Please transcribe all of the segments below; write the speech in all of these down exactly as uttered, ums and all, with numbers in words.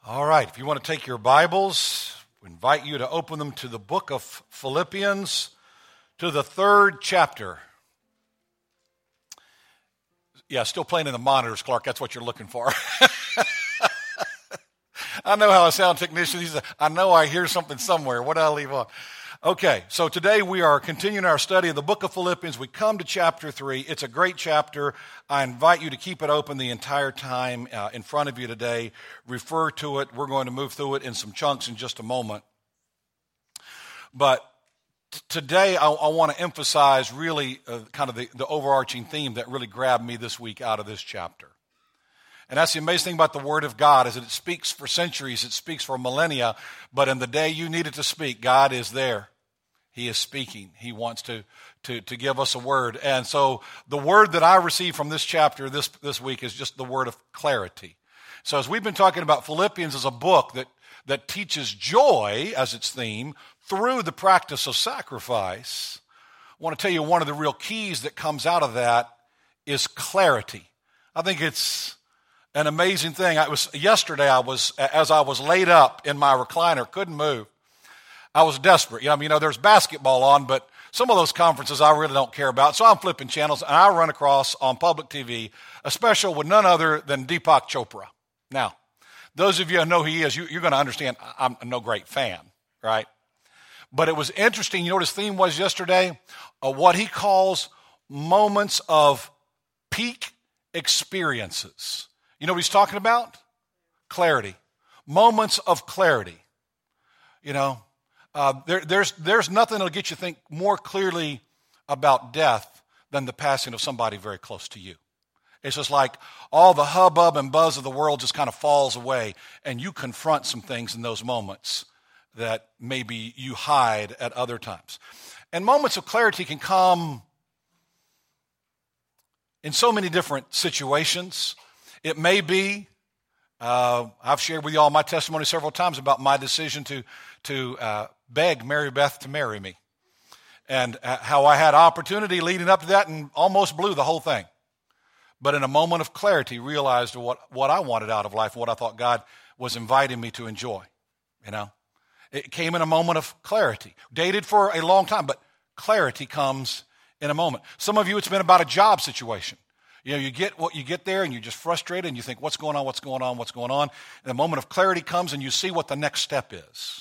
All right, if you want to take your Bibles, we invite you to open them to the book of Philippians, to the third chapter. Yeah, still playing in the monitors, Clark. That's what you're looking for. I know how a sound technician, he says, I know I hear something somewhere. What did I leave on? Okay, so today we are continuing our study of the book of Philippians. We come to chapter three. It's a great chapter. I invite you to keep it open the entire time uh, in front of you today. Refer to it. We're going to move through it in some chunks in just a moment. But t- today I, I want to emphasize really uh, kind of the, the overarching theme that really grabbed me this week out of this chapter. And that's the amazing thing about the Word of God, is that it speaks for centuries, it speaks for millennia, but in the day you need it to speak, God is there. He is speaking. He wants to, to, to give us a word. And so the word that I received from this chapter this, this week is just the word of clarity. So as we've been talking about, Philippians is a book that, that teaches joy as its theme through the practice of sacrifice. I want to tell you one of the real keys that comes out of that is clarity. I think it's an amazing thing. I was yesterday. I was as I was laid up in my recliner, couldn't move. I was desperate. You know, you know, there's basketball on, but some of those conferences I really don't care about. So I'm flipping channels, and I run across on public T V a special with none other than Deepak Chopra. Now, those of you who know who he is, you, you're going to understand. I'm no great fan, right? But it was interesting. You know what his theme was yesterday? Uh, what he calls moments of peak experiences. You know what he's talking about? Clarity. Moments of clarity. You know, uh, there, there's, there's nothing that'll get you think more clearly about death than the passing of somebody very close to you. It's just like all the hubbub and buzz of the world just kind of falls away, and you confront some things in those moments that maybe you hide at other times. And moments of clarity can come in so many different situations. It may be, uh, I've shared with you all my testimony several times about my decision to, to uh, beg Mary Beth to marry me. And uh, how I had opportunity leading up to that and almost blew the whole thing. But in a moment of clarity, realized what, what I wanted out of life, what I thought God was inviting me to enjoy. You know, it came in a moment of clarity. Dated for a long time, but clarity comes in a moment. Some of you, it's been about a job situation. You know, you get what you get there and you're just frustrated and you think, what's going on, what's going on, what's going on? And a moment of clarity comes and you see what the next step is.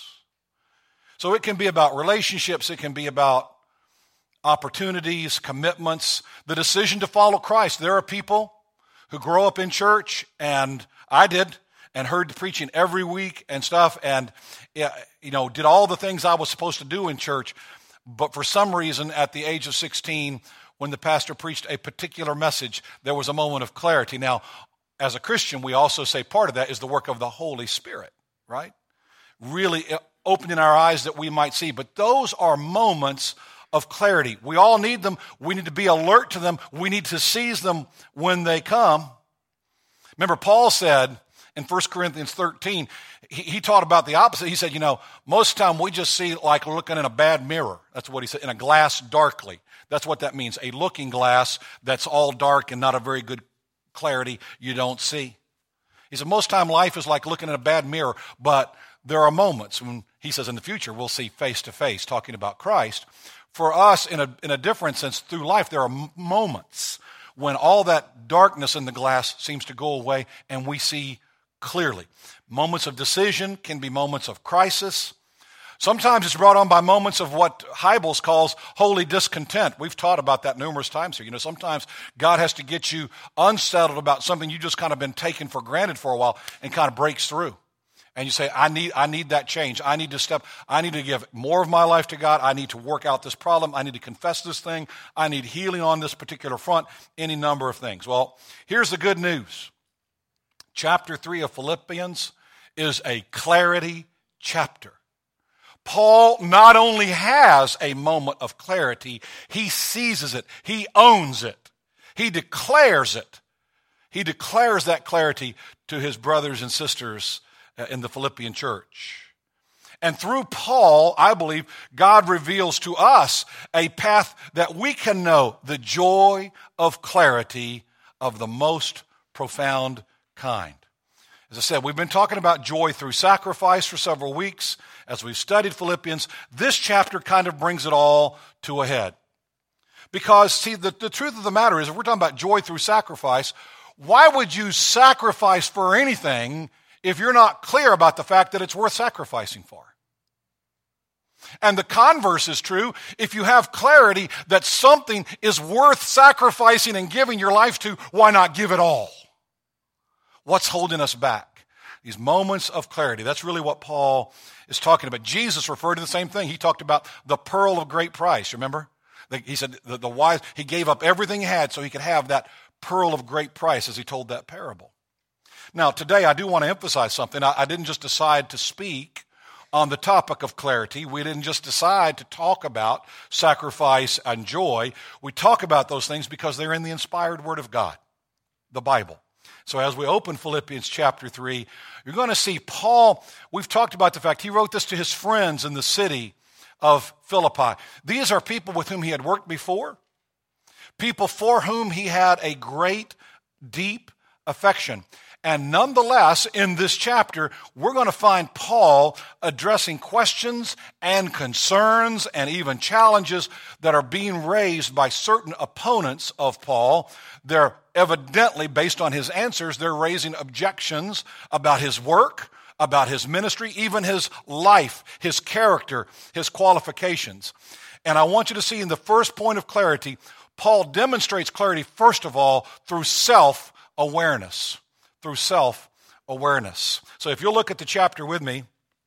So it can be about relationships. It can be about opportunities, commitments, the decision to follow Christ. There are people who grow up in church, and I did, and heard the preaching every week and stuff, and, you know, did all the things I was supposed to do in church. But for some reason, at the age of sixteen, when the pastor preached a particular message, there was a moment of clarity. Now, as a Christian, we also say part of that is the work of the Holy Spirit, right? Really opening our eyes that we might see. But those are moments of clarity. We all need them. We need to be alert to them. We need to seize them when they come. Remember, Paul said in First Corinthians thirteen, he, he taught about the opposite. He said, you know, most of the time we just see like looking in a bad mirror. That's what he said, in a glass darkly. That's what that means, a looking glass that's all dark and not a very good clarity you don't see. He said, most time life is like looking in a bad mirror, but there are moments when, he says, in the future we'll see face to face, talking about Christ. For us, in a, in a different sense, through life, there are m- moments when all that darkness in the glass seems to go away and we see clearly. Moments of decision can be moments of crisis. Sometimes it's brought on by moments of what Hybels calls holy discontent. We've taught about that numerous times here. You know, sometimes God has to get you unsettled about something you just kind of been taken for granted for a while and kind of breaks through. And you say, I need, I need that change. I need to step, I need to give more of my life to God. I need to work out this problem. I need to confess this thing. I need healing on this particular front, any number of things. Well, here's the good news. Chapter three of Philippians is a clarity chapter. Paul not only has a moment of clarity, he seizes it. He owns it. He declares it. He declares that clarity to his brothers and sisters in the Philippian church. And through Paul, I believe, God reveals to us a path that we can know the joy of clarity of the most profound kind. As I said, we've been talking about joy through sacrifice for several weeks. As we've studied Philippians, this chapter kind of brings it all to a head. Because, see, the, the truth of the matter is, if we're talking about joy through sacrifice, why would you sacrifice for anything if you're not clear about the fact that it's worth sacrificing for? And the converse is true. If you have clarity that something is worth sacrificing and giving your life to, why not give it all? What's holding us back? These moments of clarity. That's really what Paul is talking about. Jesus referred to the same thing. He talked about the pearl of great price, remember? He said the, the wise, he gave up everything he had so he could have that pearl of great price as he told that parable. Now, today I do want to emphasize something. I, I didn't just decide to speak on the topic of clarity. We didn't just decide to talk about sacrifice and joy. We talk about those things because they're in the inspired Word of God, the Bible. So as we open Philippians chapter three, you're going to see Paul, we've talked about the fact he wrote this to his friends in the city of Philippi. These are people with whom he had worked before, people for whom he had a great, deep affection. And nonetheless, in this chapter, we're going to find Paul addressing questions and concerns and even challenges that are being raised by certain opponents of Paul. They're evidently, based on his answers, they're raising objections about his work, about his ministry, even his life, his character, his qualifications. And I want you to see in the first point of clarity, Paul demonstrates clarity, first of all, through self-awareness. Through self-awareness. So if you'll look at the chapter with me,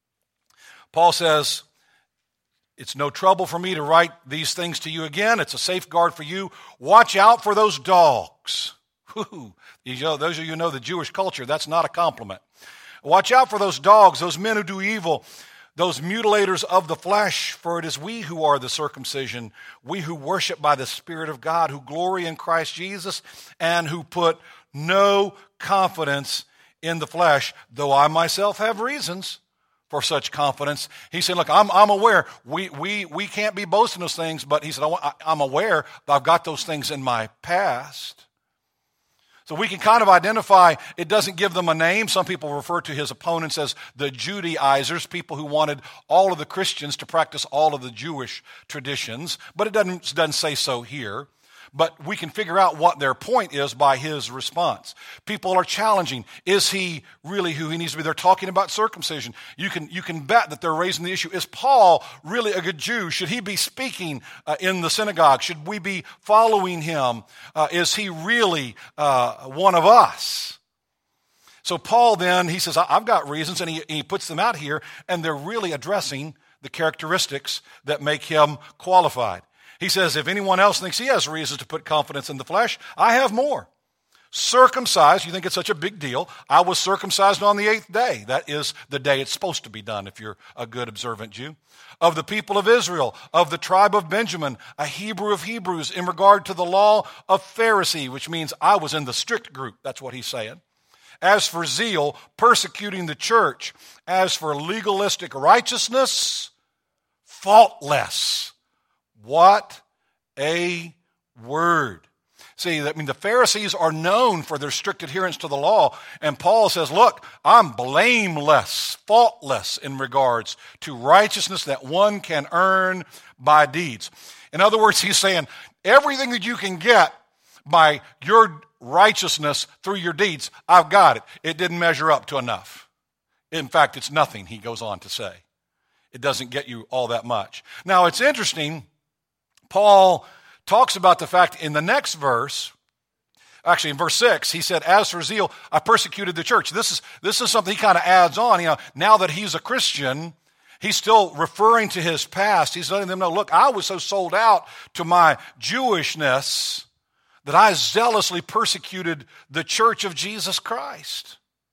Paul says, it's no trouble for me to write these things to you again. It's a safeguard for you. Watch out for those dogs. Whew. You know, those of you who know the Jewish culture, that's not a compliment. Watch out for those dogs, those men who do evil, those mutilators of the flesh, for it is we who are the circumcision, we who worship by the Spirit of God, who glory in Christ Jesus, and who put no confidence in the flesh, though I myself have reasons for such confidence. He said, look, I'm, I'm aware. We, we, we can't be boasting those things, but he said, I, I'm aware that I've got those things in my past. So we can kind of identify, it doesn't give them a name. Some people refer to his opponents as the Judaizers, people who wanted all of the Christians to practice all of the Jewish traditions, but it doesn't, doesn't say so here. But we can figure out what their point is by his response. People are challenging, is he really who he needs to be? They're talking about circumcision. You can, you can bet that they're raising the issue, is Paul really a good Jew? Should he be speaking uh, in the synagogue? Should we be following him? Uh, is he really uh, one of us? So Paul then, he says, I've got reasons, and he, he puts them out here, and they're really addressing the characteristics that make him qualified. He says, if anyone else thinks he has reasons to put confidence in the flesh, I have more. Circumcised, you think it's such a big deal. I was circumcised on the eighth day. That is the day it's supposed to be done if you're a good observant Jew. Of the people of Israel, of the tribe of Benjamin, a Hebrew of Hebrews, in regard to the law of Pharisee, which means I was in the strict group. That's what he's saying. As for zeal, persecuting the church. As for legalistic righteousness, faultless. What a word. See, I mean, the Pharisees are known for their strict adherence to the law, and Paul says, look, I'm blameless, faultless in regards to righteousness that one can earn by deeds. In other words, he's saying, everything that you can get by your righteousness through your deeds, I've got it. It didn't measure up to enough. In fact, it's nothing, he goes on to say. It doesn't get you all that much. Now, it's interesting, Paul talks about the fact in the next verse, actually in verse six, he said, as for zeal, I persecuted the church. This is, this is something he kind of adds on. You know, now that he's a Christian, he's still referring to his past. He's letting them know, look, I was so sold out to my Jewishness that I zealously persecuted the church of Jesus Christ.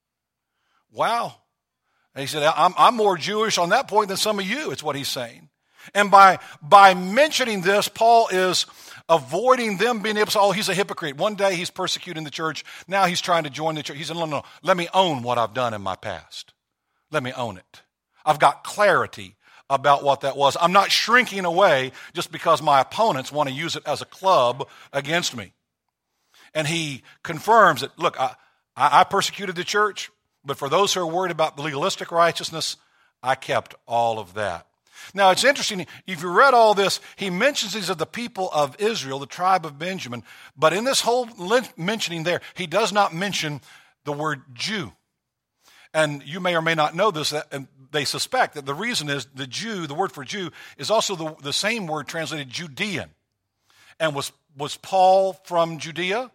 Wow. And he said, I'm, I'm more Jewish on that point than some of you, it's what he's saying. And by, by mentioning this, Paul is avoiding them being able to say, oh, he's a hypocrite. One day he's persecuting the church. Now he's trying to join the church. He said, no, no, no, let me own what I've done in my past. Let me own it. I've got clarity about what that was. I'm not shrinking away just because my opponents want to use it as a club against me. And he confirms that, look, I, I persecuted the church, But for those who are worried about the legalistic righteousness, I kept all of that. Now, it's interesting, if you read all this, he mentions these of the people of Israel, the tribe of Benjamin, but in this whole mentioning there, he does not mention the word Jew. And you may or may not know this, and they suspect that the reason is the Jew, the word for Jew, is also the, the same word translated Judean. And was, was Paul from Judea?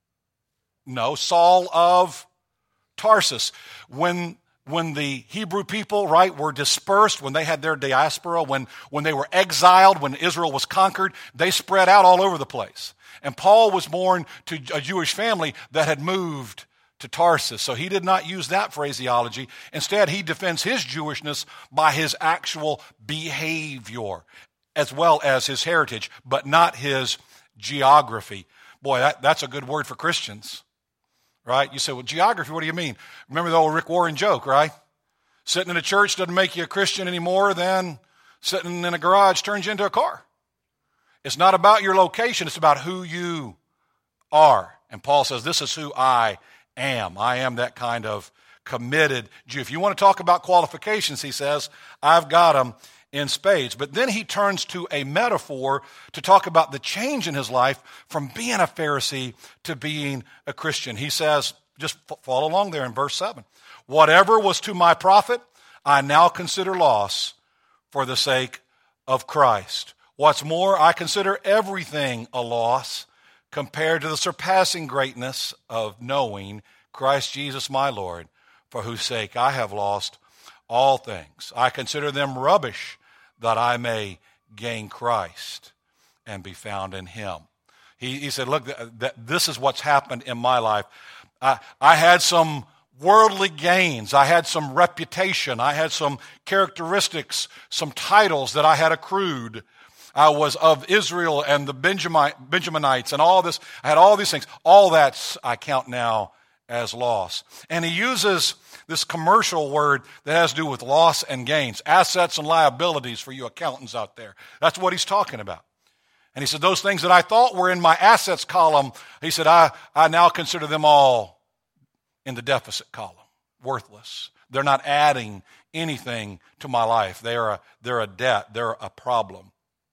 No, Saul of Tarsus. When When the Hebrew people, right, were dispersed, when they had their diaspora, when, when they were exiled, when Israel was conquered, they spread out all over the place. And Paul was born to a Jewish family that had moved to Tarsus. So he did not use that phraseology. Instead, he defends his Jewishness by his actual behavior, as well as his heritage, but not his geography. Boy, that, that's a good word for Christians. Right? You say, well, geography, what do you mean? Remember the old Rick Warren joke, right? Sitting in a church doesn't make you a Christian any more than sitting in a garage turns you into a car. It's not about your location, it's about who you are. And Paul says, this is who I am. I am that kind of committed Jew. If you want to talk about qualifications, he says, I've got them in spades. But then he turns to a metaphor to talk about the change in his life from being a Pharisee to being a Christian. He says, just follow along there in verse seven. Whatever was to my profit, I now consider loss for the sake of Christ. What's more, I consider everything a loss compared to the surpassing greatness of knowing Christ Jesus my Lord, for whose sake I have lost all things. I consider them rubbish that I may gain Christ and be found in him. He, he said, look, th- th- this is what's happened in my life. I, I had some worldly gains. I had some reputation. I had some characteristics, some titles that I had accrued. I was of Israel and the Benjamin, Benjaminites and all this. I had all these things. All that I count now as loss. And he uses this commercial word that has to do with loss and gains, assets and liabilities for you accountants out there. That's what he's talking about. And he said, those things that I thought were in my assets column, he said, I, I now consider them all in the deficit column, worthless. They're not adding anything to my life. They're a, they're a debt. They're a problem.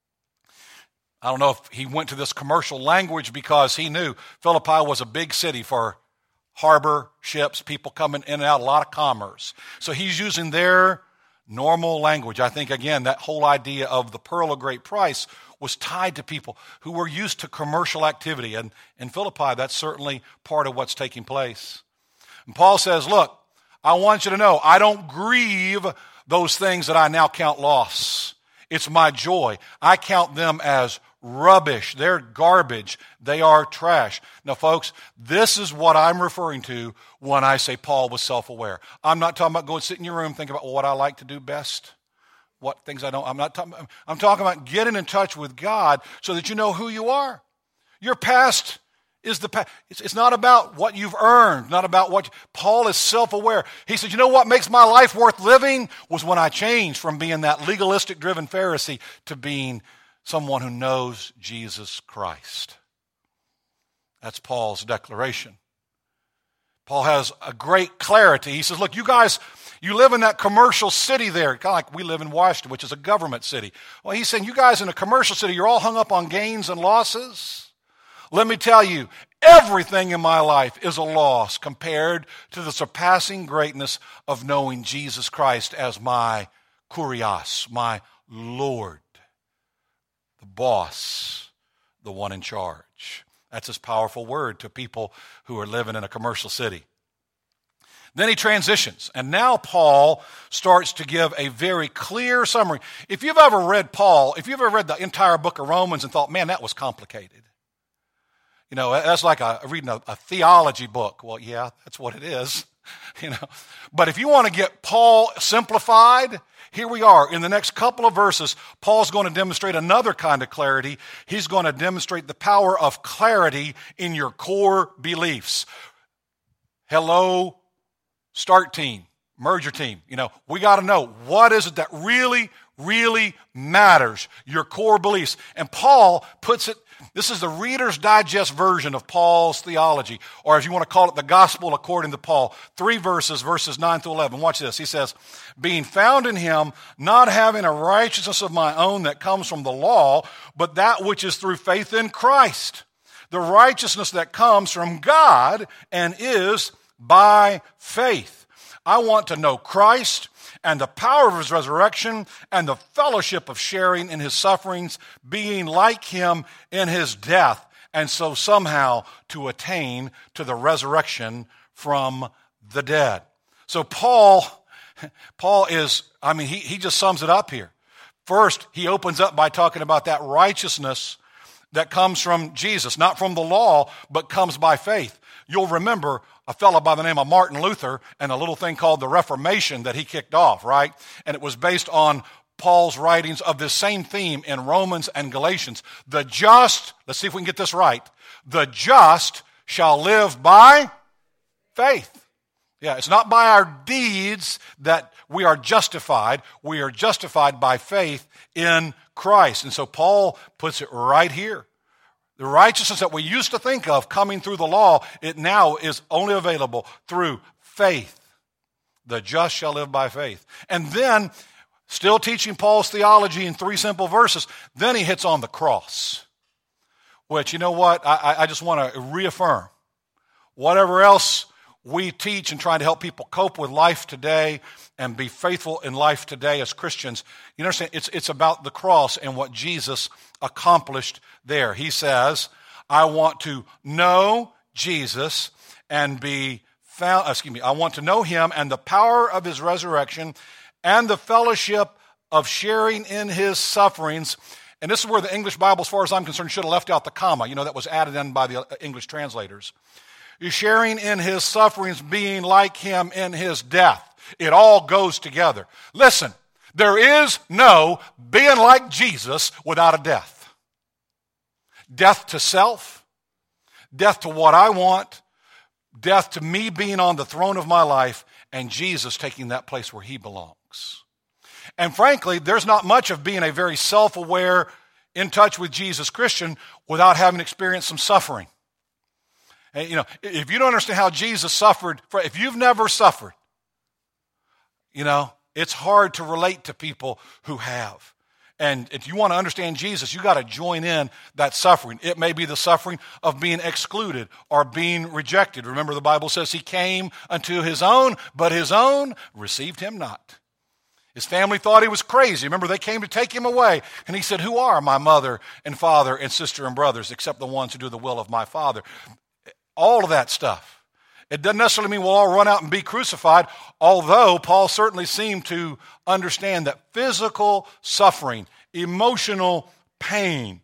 I don't know if he went to this commercial language because he knew Philippi was a big city for harbor ships, people coming in and out, a lot of commerce. So he's using their normal language. I think, again, that whole idea of the pearl of great price was tied to people who were used to commercial activity. And in Philippi, that's certainly part of what's taking place. And Paul says, look, I want you to know, I don't grieve those things that I now count loss. It's my joy. I count them as rubbish. They're garbage. They are trash. Now, folks, this is what I'm referring to when I say Paul was self-aware. I'm not talking about going sit in your room, think about well, what I like to do best, what things I don't. I'm not talking. I'm talking about getting in touch with God so that you know who you are. Your past is the past. It's, it's not about what you've earned, not about what. Paul is self-aware. He said, you know what makes my life worth living was when I changed from being that legalistic-driven Pharisee to being someone who knows Jesus Christ. That's Paul's declaration. Paul has a great clarity. He says, look, you guys, you live in that commercial city there, kind of like we live in Washington, which is a government city. Well, he's saying, you guys in a commercial city, you're all hung up on gains and losses. Let me tell you, everything in my life is a loss compared to the surpassing greatness of knowing Jesus Christ as my kurios, my Lord. The boss, the one in charge. That's his powerful word to people who are living in a commercial city. Then he transitions, and now Paul starts to give a very clear summary. If you've ever read Paul, if you've ever read the entire book of Romans and thought, man, that was complicated. You know, that's like a, reading a, a theology book. Well, yeah, that's what it is. You know, but if you want to get Paul simplified, here we are. In the next couple of verses, Paul's going to demonstrate another kind of clarity. He's going to demonstrate the power of clarity in your core beliefs. Hello, start team, merger team. You know, we got to know what is it that really, really matters, your core beliefs. And Paul puts it This is the Reader's Digest version of Paul's theology, or if you want to call it the gospel according to Paul. Three verses, verses nine through eleven. Watch this. He says, being found in him, not having a righteousness of my own that comes from the law, but that which is through faith in Christ. The righteousness that comes from God and is by faith. I want to know Christ and the power of his resurrection and the fellowship of sharing in his sufferings, being like him in his death, and so somehow to attain to the resurrection from the dead. So Paul, Paul is, I mean, he, he just sums it up here. First, he opens up by talking about that righteousness that comes from Jesus, not from the law, but comes by faith. You'll remember a fellow by the name of Martin Luther and a little thing called the Reformation that he kicked off, right? And it was based on Paul's writings of this same theme in Romans and Galatians. The just, let's see if we can get this right, the just shall live by faith. Yeah, it's not by our deeds that we are justified. We are justified by faith in Christ. And so Paul puts it right here. The righteousness that we used to think of coming through the law, it now is only available through faith. The just shall live by faith. And then, still teaching Paul's theology in three simple verses, then he hits on the cross. Which, you know what, I, I just want to reaffirm. Whatever else we teach and trying to help people cope with life today and be faithful in life today as Christians, you understand, it's, it's about the cross and what Jesus accomplished there. He says, I want to know Jesus and be found, excuse me, I want to know him and the power of his resurrection and the fellowship of sharing in his sufferings. And this is where the English Bible, as far as I'm concerned, should have left out the comma. You know, that was added in by the English translators. You're sharing in his sufferings, being like him in his death. It all goes together. Listen, there is no being like Jesus without a death. Death to self, death to what I want, death to me being on the throne of my life, and Jesus taking that place where he belongs. And frankly, there's not much of being a very self-aware, in touch with Jesus Christian without having experienced some suffering. And, you know, if you don't understand how Jesus suffered, if you've never suffered, you know, it's hard to relate to people who have. And if you want to understand Jesus, you got to join in that suffering. It may be the suffering of being excluded or being rejected. Remember, the Bible says he came unto his own, but his own received him not. His family thought he was crazy. Remember, they came to take him away. And he said, who are my mother and father and sister and brothers except the ones who do the will of my Father? All of that stuff. It doesn't necessarily mean we'll all run out and be crucified, although Paul certainly seemed to understand that physical suffering, emotional pain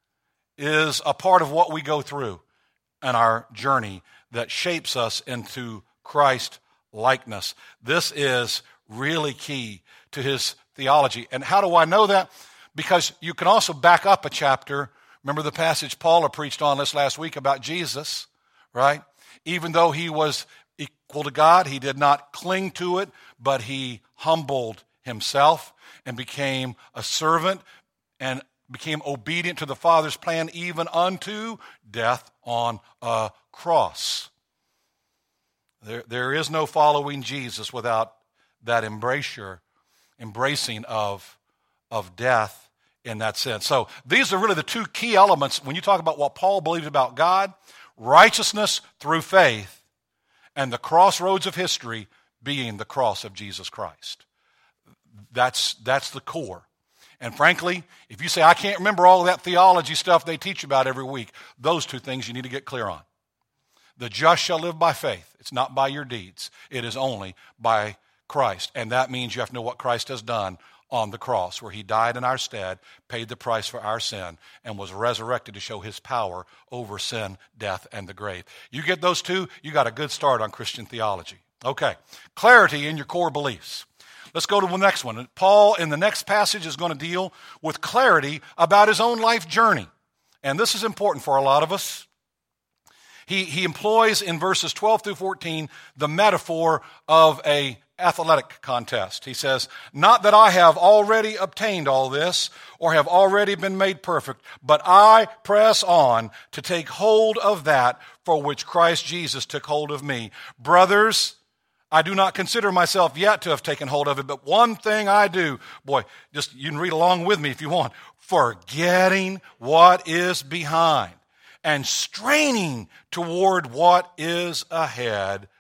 is a part of what we go through in our journey that shapes us into Christ likeness. This is really key to his theology. And how do I know that? Because you can also back up a chapter. Remember the passage Paula preached on this last week about Jesus, right? Even though he was equal to God, he did not cling to it, but he humbled himself and became a servant and became obedient to the Father's plan, even unto death on a cross. There, there is no following Jesus without that embrasure, embracing of, of death in that sense. So these are really the two key elements when you talk about what Paul believes about God: righteousness through faith, and the crossroads of history being the cross of Jesus Christ. That's, that's the core. And frankly, if you say, I can't remember all of that theology stuff they teach about every week, those two things you need to get clear on. The just shall live by faith. It's not by your deeds. It is only by Christ. And that means you have to know what Christ has done on the cross, where he died in our stead, paid the price for our sin, and was resurrected to show his power over sin, death, and the grave. You get those two, you got a good start on Christian theology. Okay, clarity in your core beliefs. Let's go to the next one. Paul, in the next passage, is going to deal with clarity about his own life journey. And this is important for a lot of us. He, he employs in verses twelve through fourteen the metaphor of a athletic contest. He says, not that I have already obtained all this or have already been made perfect, but I press on to take hold of that for which Christ Jesus took hold of me. Brothers, I do not consider myself yet to have taken hold of it, but one thing I do, boy, just you can read along with me if you want, forgetting what is behind and straining toward what is ahead,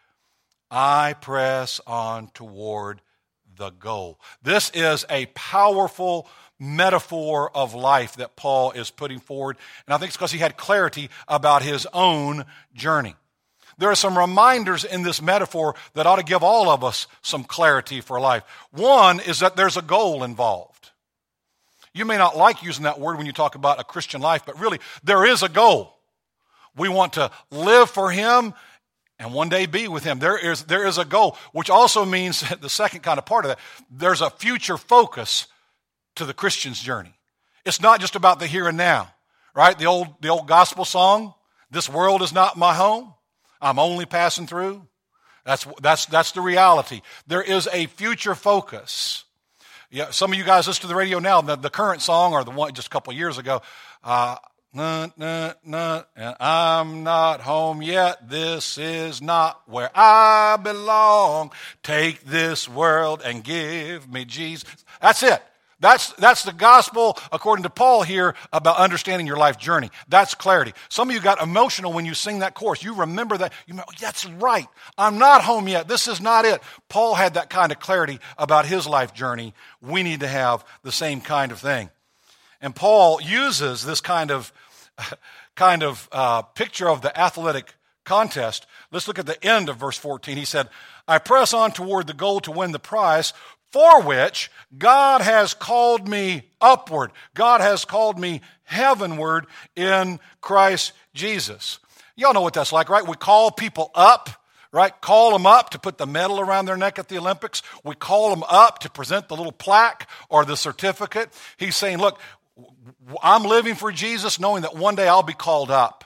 I press on toward the goal. This is a powerful metaphor of life that Paul is putting forward, and I think it's because he had clarity about his own journey. There are some reminders in this metaphor that ought to give all of us some clarity for life. One is that there's a goal involved. You may not like using that word when you talk about a Christian life, but really, there is a goal. We want to live for Him and one day be with Him. There is, there is a goal, which also means the second kind of part of that, there's a future focus to the Christian's journey. It's not just about the here and now, right? The old, the old gospel song, this world is not my home. I'm only passing through. That's, that's, that's the reality. There is a future focus. Yeah, some of you guys listen to the radio now, the, the current song or the one just a couple of years ago, uh, Nah, nah, nah, and I'm not home yet. This is not where I belong. Take this world and give me Jesus. That's it. That's, that's the gospel, according to Paul here, about understanding your life journey. That's clarity. Some of you got emotional when you sing that chorus. You remember that. You know, that's right. I'm not home yet. This is not it. Paul had that kind of clarity about his life journey. We need to have the same kind of thing. And Paul uses this kind of kind of uh, picture of the athletic contest. Let's look at the end of verse fourteen. He said, I press on toward the goal to win the prize for which God has called me upward. God has called me heavenward in Christ Jesus. Y'all know what that's like, right? We call people up, right? Call them up to put the medal around their neck at the Olympics. We call them up to present the little plaque or the certificate. He's saying, look, I'm living for Jesus knowing that one day I'll be called up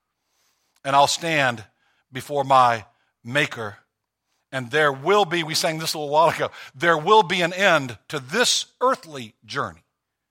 and I'll stand before my Maker. And there will be, we sang this a little while ago, there will be an end to this earthly journey.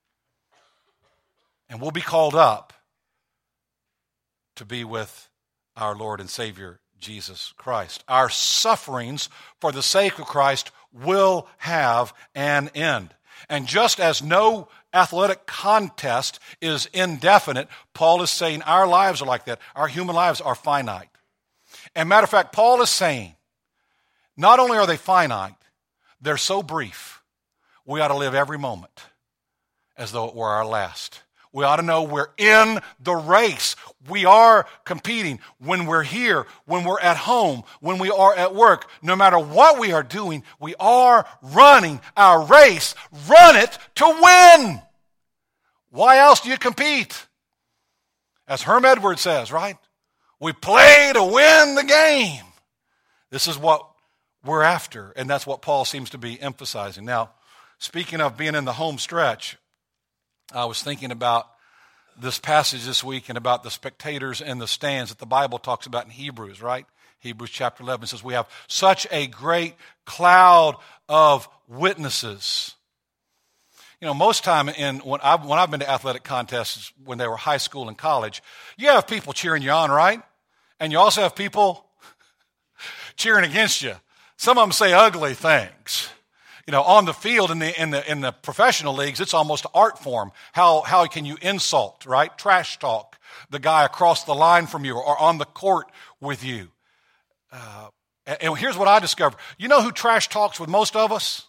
And we'll be called up to be with our Lord and Savior, Jesus Christ. Our sufferings for the sake of Christ will have an end. And just as no athletic contest is indefinite, Paul is saying our lives are like that. Our human lives are finite. And matter of fact, Paul is saying, not only are they finite, they're so brief, we ought to live every moment as though it were our last. We ought to know we're in the race. We are competing when we're here, when we're at home, when we are at work. No matter what we are doing, we are running our race. Run it to win. Why else do you compete? As Herm Edwards says, right? We play to win the game. This is what we're after, and that's what Paul seems to be emphasizing. Now, speaking of being in the home stretch, I was thinking about this passage this week and about the spectators in the stands that the Bible talks about in Hebrews, right? Hebrews chapter eleven says we have such a great cloud of witnesses. You know, most time in when I've, when I've been to athletic contests when they were high school and college, you have people cheering you on, right? And you also have people cheering against you. Some of them say ugly things. You know, on the field in the in the in the professional leagues, it's almost an art form. How how can you insult, right? Trash talk the guy across the line from you or on the court with you. Uh, and here's what I discovered. You know who trash talks with most of us?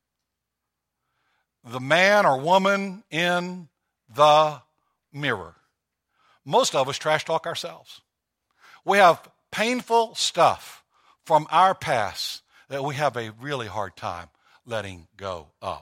The man or woman in the mirror. Most of us trash talk ourselves. We have painful stuff from our past that we have a really hard time letting go of.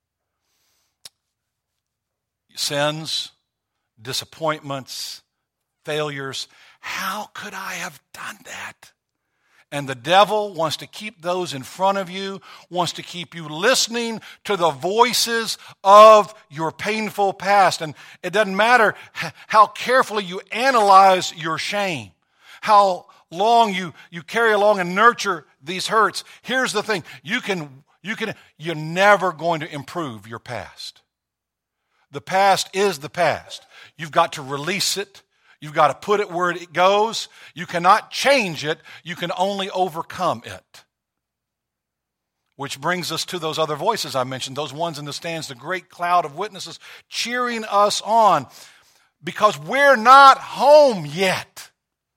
Sins, disappointments, failures. How could I have done that? And the devil wants to keep those in front of you, wants to keep you listening to the voices of your painful past. And it doesn't matter how carefully you analyze your shame, how long you, you carry along and nurture these hurts, here's the thing. You can, you can, you're never going to improve your past. The past is the past. You've got to release it. You've got to put it where it goes. You cannot change it. You can only overcome it. Which brings us to those other voices I mentioned, those ones in the stands, the great cloud of witnesses cheering us on because we're not home yet.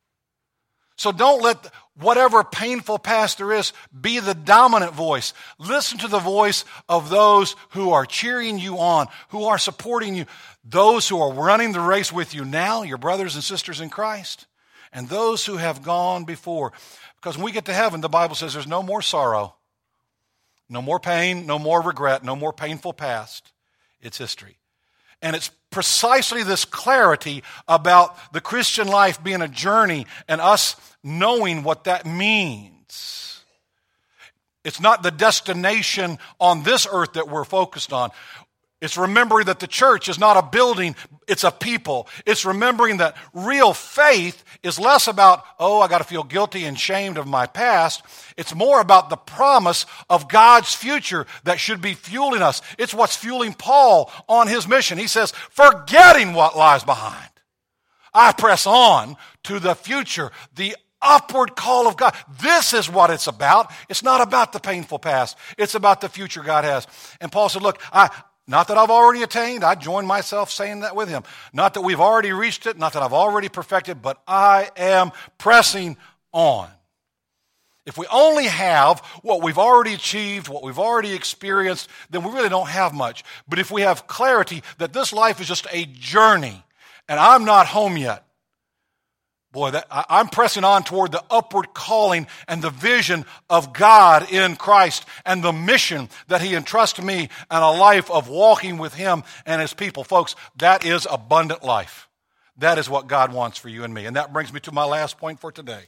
So don't let whatever painful past there is be the dominant voice. Listen to the voice of those who are cheering you on, who are supporting you, those who are running the race with you now, your brothers and sisters in Christ, and those who have gone before. Because when we get to heaven, the Bible says there's no more sorrow, no more pain, no more regret, no more painful past. It's history. And it's precisely this clarity about the Christian life being a journey and us knowing what that means. It's not the destination on this earth that we're focused on. It's remembering that the church is not a building, it's a people. It's remembering that real faith is less about, oh, I got to feel guilty and shamed of my past. It's more about the promise of God's future that should be fueling us. It's what's fueling Paul on his mission. He says, forgetting what lies behind, I press on to the future, the upward call of God. This is what it's about. It's not about the painful past. It's about the future God has. And Paul said, look, I... Not that I've already attained. I join myself saying that with him. Not that we've already reached it. Not that I've already perfected. But I am pressing on. If we only have what we've already achieved, what we've already experienced, then we really don't have much. But if we have clarity that this life is just a journey and I'm not home yet, boy, that, I, I'm pressing on toward the upward calling and the vision of God in Christ and the mission that He entrusts to me and a life of walking with Him and His people. Folks, that is abundant life. That is what God wants for you and me. And that brings me to my last point for today.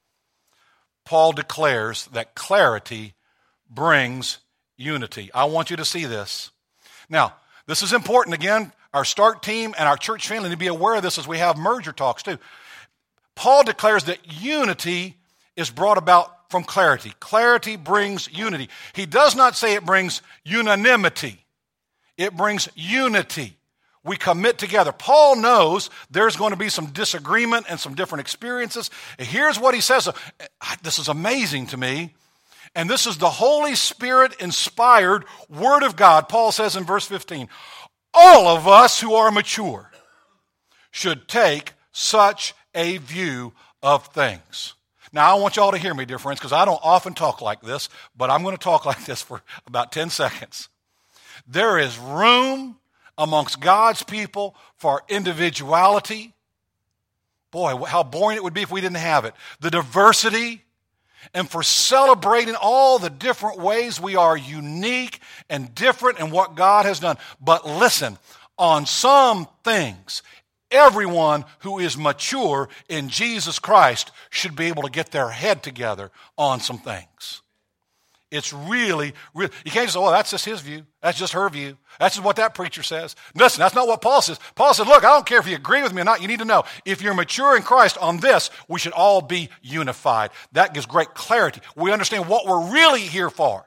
Paul declares that clarity brings unity. I want you to see this. Now, this is important. Again, our start team and our church family need to be aware of this as we have merger talks too. Paul declares that unity is brought about from clarity. Clarity brings unity. He does not say it brings unanimity. It brings unity. We commit together. Paul knows there's going to be some disagreement and some different experiences. Here's what he says. This is amazing to me. And this is the Holy Spirit inspired Word of God. Paul says in verse fifteen, all of us who are mature should take such a view of things. Now, I want you all to hear me, dear friends, because I don't often talk like this, but I'm going to talk like this for about ten seconds. There is room amongst God's people for individuality. Boy, how boring it would be if we didn't have it. The diversity, and for celebrating all the different ways we are unique and different in what God has done. But listen, on some things, everyone who is mature in Jesus Christ should be able to get their head together on some things. It's really, really, you can't just say, well, that's just his view. That's just her view. That's just what that preacher says. Listen, that's not what Paul says. Paul said, look, I don't care if you agree with me or not. You need to know, if you're mature in Christ on this, we should all be unified. That gives great clarity. We understand what we're really here for.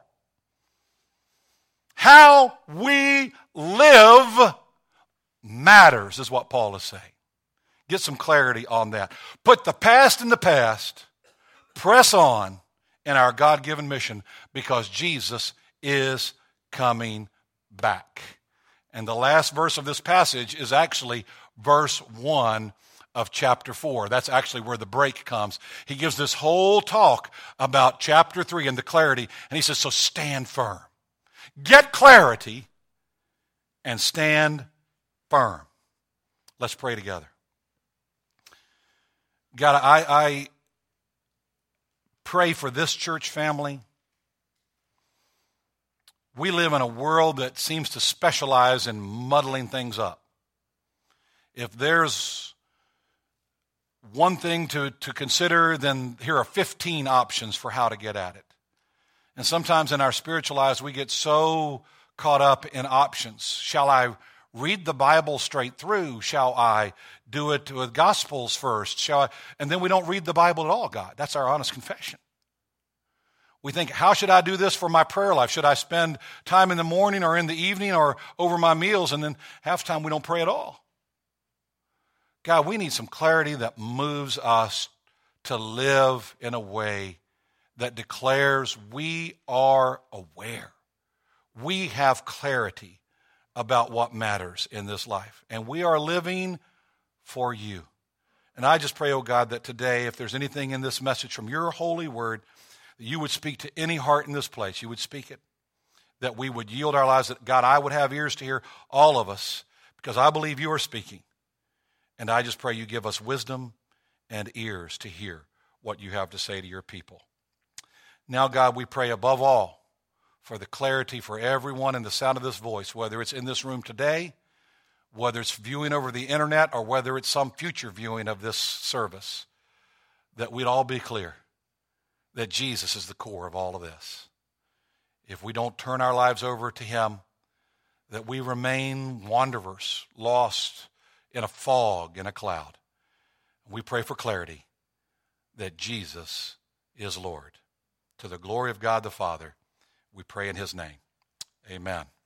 How we live matters, is what Paul is saying. Get some clarity on that. Put the past in the past. Press on in our God-given mission because Jesus is coming back. And the last verse of this passage is actually verse one of chapter four. That's actually where the break comes. He gives this whole talk about chapter three and the clarity, and he says, so stand firm. Get clarity and stand firm. Let's pray together. God, I, I pray for this church family. We live in a world that seems to specialize in muddling things up. If there's one thing to, to consider, then here are fifteen options for how to get at it. And sometimes in our spiritual lives, we get so caught up in options. Shall I read the Bible straight through? Shall I do it with Gospels first? Shall I? And then we don't read the Bible at all, God. That's our honest confession. We think, how should I do this for my prayer life? Should I spend time in the morning or in the evening or over my meals? And then half the time we don't pray at all. God, we need some clarity that moves us to live in a way that declares we are aware. We have clarity about what matters in this life. And we are living for you. And I just pray, oh God, that today, if there's anything in this message from your holy word, that you would speak to any heart in this place. You would speak it. That we would yield our lives. That, God, I would have ears to hear, all of us, because I believe you are speaking. And I just pray you give us wisdom and ears to hear what you have to say to your people. Now, God, we pray above all for the clarity for everyone in the sound of this voice, whether it's in this room today, whether it's viewing over the internet, or whether it's some future viewing of this service, that we'd all be clear that Jesus is the core of all of this. If we don't turn our lives over to him, that we remain wanderers, lost in a fog, in a cloud. We pray for clarity that Jesus is Lord. To the glory of God the Father, we pray in his name. Amen.